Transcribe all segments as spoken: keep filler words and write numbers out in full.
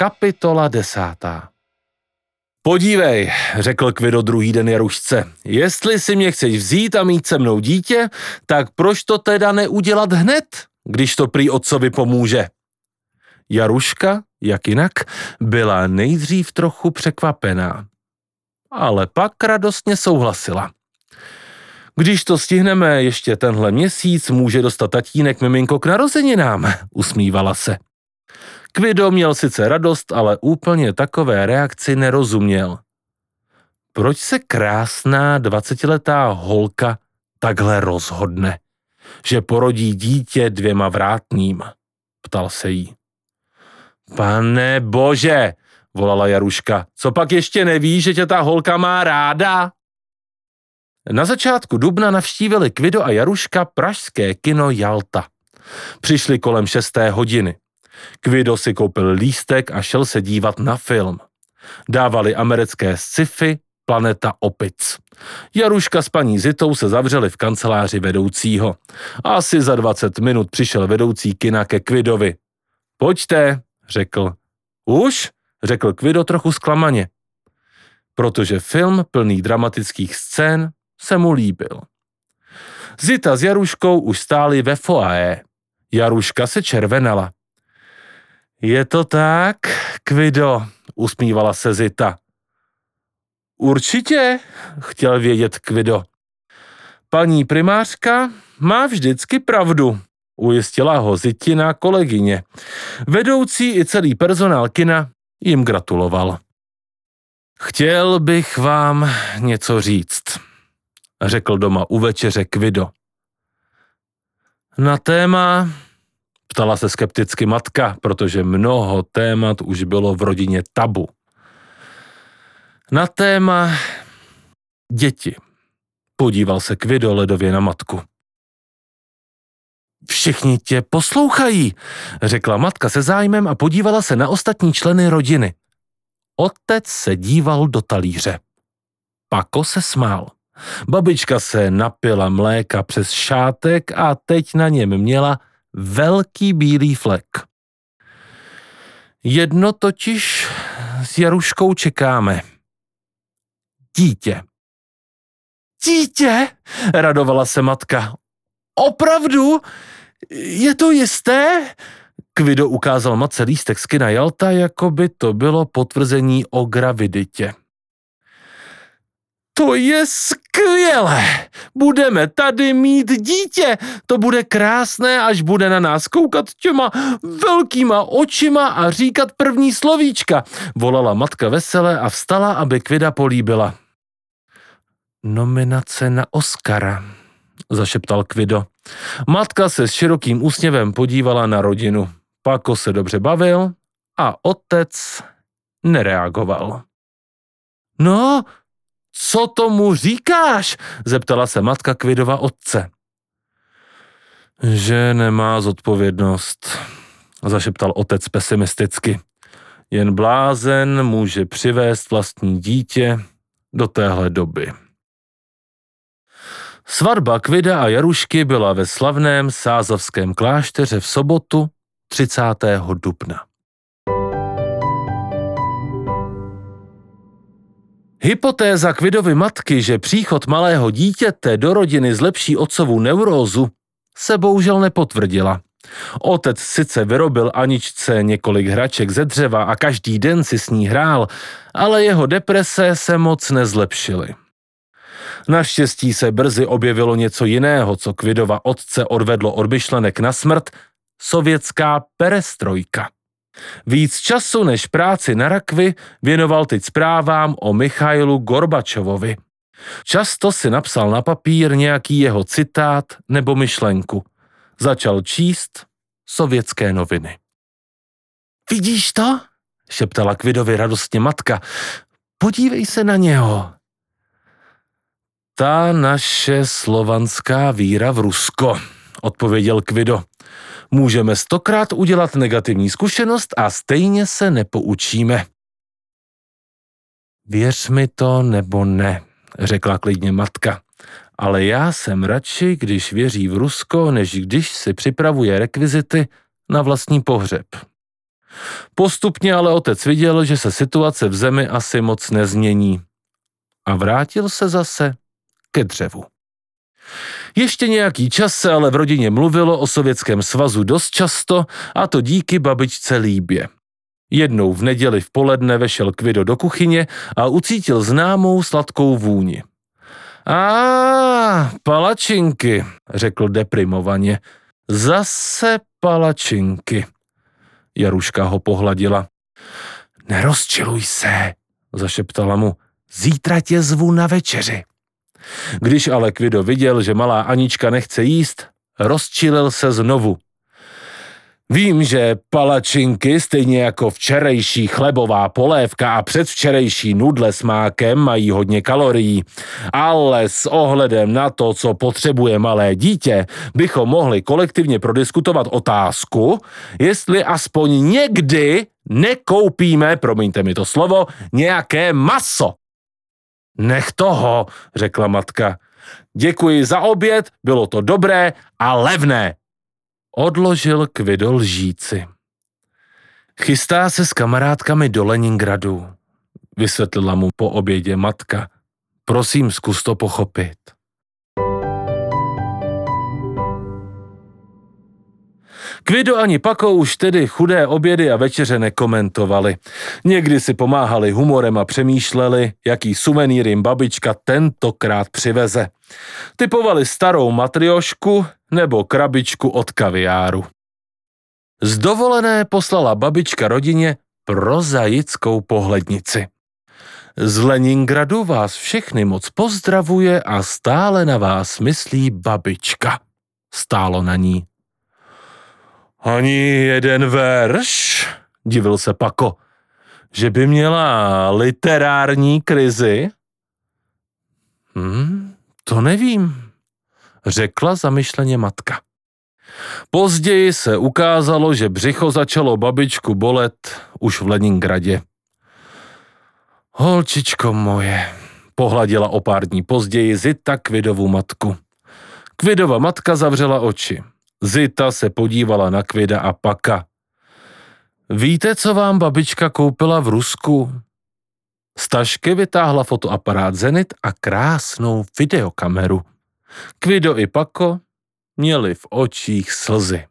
Kapitola desátá. Podívej, řekl Kvido druhý den Jarušce, jestli si mě chceš vzít a mít se mnou dítě, tak proč to teda neudělat hned, když to prý otcovi pomůže? Jaruška, jak jinak, byla nejdřív trochu překvapená, ale pak radostně souhlasila. Když to stihneme ještě tenhle měsíc, může dostat tatínek miminko k narozeninám, usmívala se. Kvido měl sice radost, ale úplně takové reakci nerozuměl. Proč se krásná dvacetiletá holka takhle rozhodne, že porodí dítě dvěma vrátným? Ptal se jí. Pane bože, volala Jaruška, co pak ještě nevíš, že tě ta holka má ráda? Na začátku dubna navštívili Kvido a Jaruška pražské kino Jalta. Přišli kolem šesté hodiny. Kvido si koupil lístek a šel se dívat na film. Dávali americké sci-fi Planeta opic. Jaruška s paní Zitou se zavřeli v kanceláři vedoucího. Asi za dvacet minut přišel vedoucí kina ke Kvidovi. Pojďte, řekl. Už? Řekl Kvido trochu zklamaně. Protože film plný dramatických scén se mu líbil. Zita s Jaruškou už stáli ve foaje. Jaruška se červenala. Je to tak, Kvido, usmívala se Zita. Určitě, chtěl vědět Kvido. Paní primářka má vždycky pravdu, ujistila ho Zitina kolegyně. Vedoucí i celý personál kina jim gratuloval. Chtěl bych vám něco říct, řekl doma u večeře Kvido. Na téma, ptala se skepticky matka, protože mnoho témat už bylo v rodině tabu. Na téma děti, podíval se Kvido ledově na matku. Všichni tě poslouchají, řekla matka se zájmem a podívala se na ostatní členy rodiny. Otec se díval do talíře. Pako se smál. Babička se napila mléka přes šátek a teď na něm měla velký bílý flek. Jedno totiž s Jaruškou čekáme. Dítě. Dítě? Radovala se matka. Opravdu? Je to jisté? Kvido ukázal matce lístek z kina Jalta, jako by to bylo potvrzení o graviditě. To je skvělé! Budeme tady mít dítě! To bude krásné, až bude na nás koukat těma velkýma očima a říkat první slovíčka, volala matka vesele a vstala, aby Kvida políbila. Nominace na Oscara, zašeptal Kvido. Matka se s širokým úsměvem podívala na rodinu. Pako se dobře bavil a otec nereagoval. No, co tomu říkáš? Zeptala se matka Kvidova otce. Že nemá zodpovědnost, zašeptal otec pesimisticky. Jen blázen může přivést vlastní dítě do téhle doby. Svatba Kvida a Jarušky byla ve slavném sázavském klášteře v sobotu třicátého dubna. Hypotéza Kvidovy matky, že příchod malého dítěte do rodiny zlepší otcovu neurózu, se bohužel nepotvrdila. Otec sice vyrobil Aničce několik hraček ze dřeva a každý den si s ní hrál, ale jeho deprese se moc nezlepšily. Naštěstí se brzy objevilo něco jiného, co Kvidova otce odvedlo od myšlenek na smrt, sovětská perestrojka. Víc času než práci na rakvi věnoval teď zprávám o Michailu Gorbačovovi. Často si napsal na papír nějaký jeho citát nebo myšlenku. Začal číst sovětské noviny. Vidíš to? Šeptala Kvidovi radostně matka. Podívej se na něho. Ta naše slovanská víra v Rusko, odpověděl Kvido. Můžeme stokrát udělat negativní zkušenost a stejně se nepoučíme. Věř mi to nebo ne, řekla klidně matka, ale já jsem radši, když věří v Rusko, než když si připravuje rekvizity na vlastní pohřeb. Postupně ale otec viděl, že se situace v zemi asi moc nezmění. A vrátil se zase ke dřevu. Ještě nějaký čas se ale v rodině mluvilo o Sovětském svazu dost často, a to díky babičce Líbě. Jednou v neděli v poledne vešel Kvido do kuchyně a ucítil známou sladkou vůni. A palačinky, řekl deprimovaně. Zase palačinky. Jaruška ho pohladila. Nerozčiluj se, zašeptala mu. Zítra tě zvu na večeři. Když ale Kvido viděl, že malá Anička nechce jíst, rozčilil se znovu. Vím, že palačinky, stejně jako včerejší chlebová polévka a předvčerejší nudle s mákem, mají hodně kalorií, ale s ohledem na to, co potřebuje malé dítě, bychom mohli kolektivně prodiskutovat otázku, jestli aspoň někdy nekoupíme, promiňte mi to slovo, nějaké maso. Nech toho, řekla matka. Děkuji za oběd, bylo to dobré a levné. Odložil Kvido lžíci. Chystá se s kamarádkami do Leningradu, vysvětlila mu po obědě matka. Prosím, zkus to pochopit. Kvido ani Pako už tedy chudé obědy a večeře nekomentovali. Někdy si pomáhali humorem a přemýšleli, jaký suvenýr jim babička tentokrát přiveze. Typovali starou matriošku nebo krabičku od kaviáru. Z dovolené poslala babička rodině prozaickou pohlednici. Z Leningradu vás všechny moc pozdravuje a stále na vás myslí babička. Stálo na ní. Ani jeden verš, divil se Pako, že by měla literární krizi? Hm, to nevím, řekla zamyšleně matka. Později se ukázalo, že břicho začalo babičku bolet už v Leningradě. Holčičko moje, pohladila o pár dní později Zita Kvidovu matku. Kvidova matka zavřela oči. Zita se podívala na Kvida a Paka. Víte, co vám babička koupila v Rusku? Z tašky vytáhla fotoaparát Zenit a krásnou videokameru. Kvido i Pako měli v očích slzy.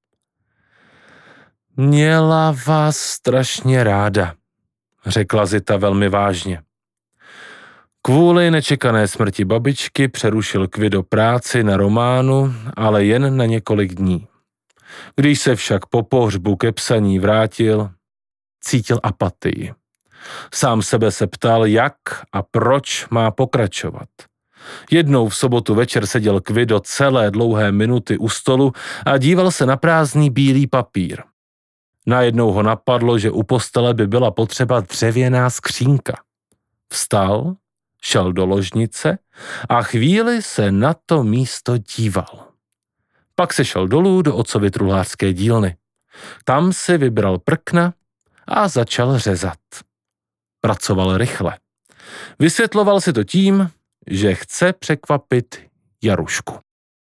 Měla vás strašně ráda, řekla Zita velmi vážně. Kvůli nečekané smrti babičky přerušil Kvido práci na románu, ale jen na několik dní. Když se však po pohřbu ke psaní vrátil, cítil apatii. Sám sebe se ptal, jak a proč má pokračovat. Jednou v sobotu večer seděl Kvido celé dlouhé minuty u stolu a díval se na prázdný bílý papír. Najednou ho napadlo, že u postele by byla potřeba dřevěná skřínka. Vstal, šel do ložnice a chvíli se na to místo díval. Pak se šel dolů do otcovy truhlářské dílny. Tam si vybral prkna a začal řezat. Pracoval rychle. Vysvětloval si to tím, že chce překvapit Jarušku.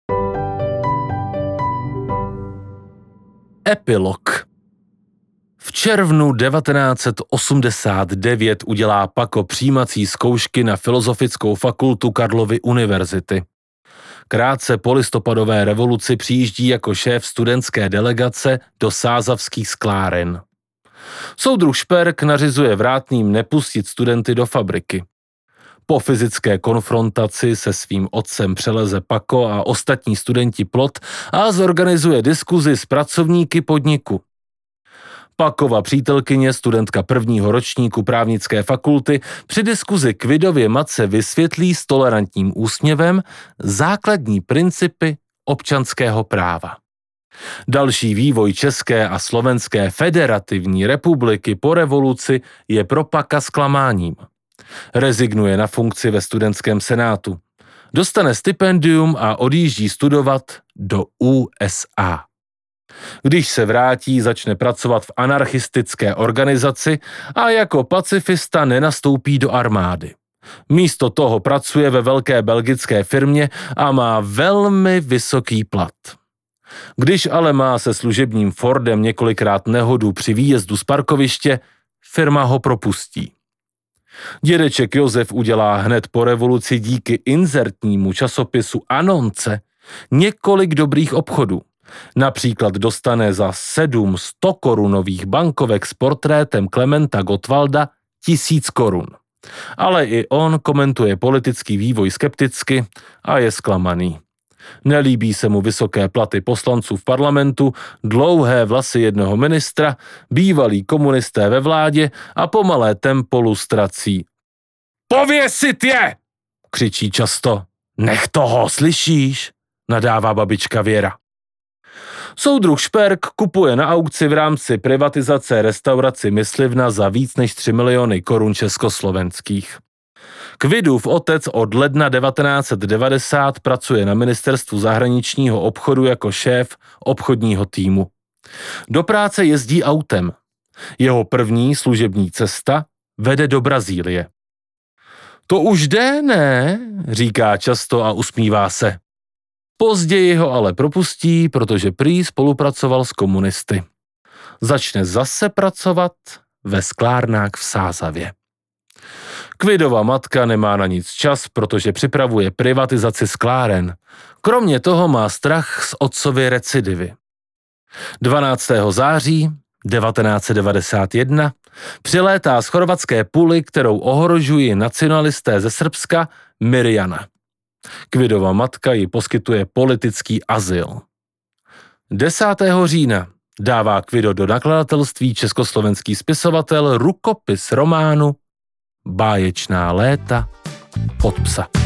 Epilog. V červnu devatenáct set osmdesát devět udělá Pako přijímací zkoušky na Filozofickou fakultu Karlovy univerzity. Krátce po listopadové revoluci přijíždí jako šéf studentské delegace do sázavských skláren. Soudruh Šperk nařizuje vrátným nepustit studenty do fabriky. Po fyzické konfrontaci se svým otcem přeleze Pako a ostatní studenti plot a zorganizuje diskuzi s pracovníky podniku. Pakova přítelkyně, studentka prvního ročníku právnické fakulty, při diskuzi Kvidově matce vysvětlí s tolerantním úsměvem základní principy občanského práva. Další vývoj České a Slovenské federativní republiky po revoluci je pro Paka zklamáním. Rezignuje na funkci ve studentském senátu. Dostane stipendium a odjíždí studovat do U S A. Když se vrátí, začne pracovat v anarchistické organizaci a jako pacifista nenastoupí do armády. Místo toho pracuje ve velké belgické firmě a má velmi vysoký plat. Když ale má se služebním Fordem několikrát nehodu při výjezdu z parkoviště, firma ho propustí. Dědeček Josef udělá hned po revoluci díky inzertnímu časopisu Anonce několik dobrých obchodů. Například dostane za sedm stokorunových bankovek s portrétem Klementa Gottwalda tisíc korun. Ale i on komentuje politický vývoj skepticky a je zklamaný. Nelíbí se mu vysoké platy poslanců v parlamentu, dlouhé vlasy jednoho ministra, bývalí komunisté ve vládě a pomalé tempo lustrací. Pověsit je! Křičí často. Nech toho, slyšíš? Nadává babička Věra. Soudruh Šperk kupuje na aukci v rámci privatizace restauraci Myslivna za víc než tři miliony korun československých. Kvidův otec od ledna devatenáct set devadesát pracuje na ministerstvu zahraničního obchodu jako šéf obchodního týmu. Do práce jezdí autem. Jeho první služební cesta vede do Brazílie. To už jde, ne? Říká často a usmívá se. Později ho ale propustí, protože prý spolupracoval s komunisty. Začne zase pracovat ve sklárnách v Sázavě. Kvidova matka nemá na nic čas, protože připravuje privatizaci skláren. Kromě toho má strach z otcovy recidivy. dvanáctého září devatenáct set devadesát jedna přilétá z chorvatské Puly, kterou ohrožují nacionalisté ze Srbska, Mirjana. Kvidova matka jí poskytuje politický azyl. desátého října dává Kvido do nakladatelství československý spisovatel rukopis románu Báječná léta od psa.